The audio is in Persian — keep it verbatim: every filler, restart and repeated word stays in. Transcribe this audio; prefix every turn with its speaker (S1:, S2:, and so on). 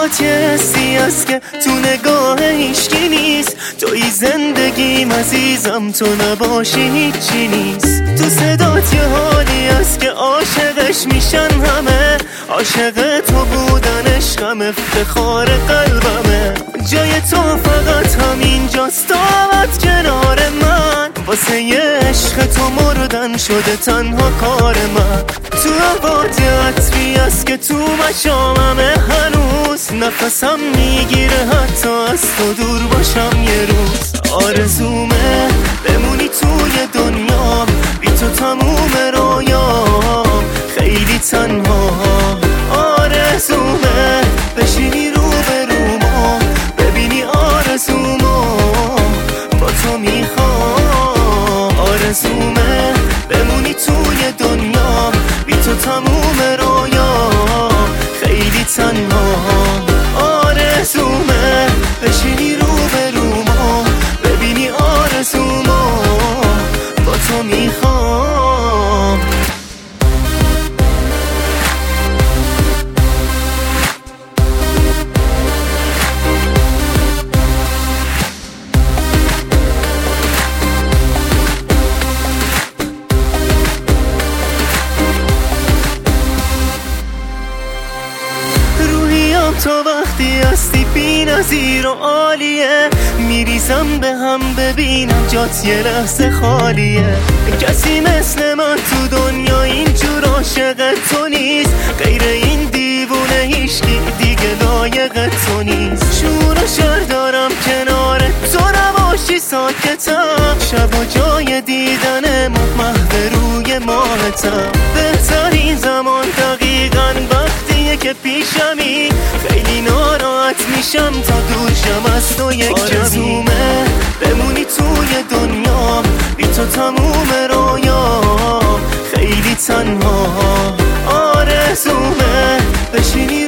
S1: صدات یه حسی هست که تو نگاه هیچکی نیست. توی زندگیم عزیزم، تو نباشی هیچی نیست. تو صدات یه حالی هست که عاشقش میشن همه. عاشق تو بودن عشقم افتخار قلبمه. جای تو فقط همینجاست، دامت کنار من. واسه یه عشق تو مردن شده تنها کار من. تو عباد عطری هست که تو مشاممه هنوز. نفسم میگیره حتی از تو دور باشم یه روز. آرزومه بمونی توی دنیا، بی تو تموم رویام خیلی تنها. آرزومه بشینی رو به روما، ببینی آرزومو با تو میخوام. آرزومه بمونی توی دنیا، بی تو تموم رویام خیلی تنها. آرزومه بشینی رو به روما، ببینی آرزومو با تو میخوام. تو وقتی هستی بی نظیر و عالیه، میریزم به هم ببینم جات یه لحظه خالیه. کسی مثل من تو دنیا اینجور عاشق تو نیست. غیر این دیوونه هیچکی دیگه لایق تو نیست. شور و شر دارم کنار تو، نباشی ساکتم. شب و جای دیدن محو روی ماهتم. بهترین زمان دقیقاً وقتیه که پیشمی. خیلی ناراحت میشم تا دور شم از تو یک کمی. آرزومه بمونی توی دنیا، بی تو تموم رویام خیلی تنها. آرزومه بشینی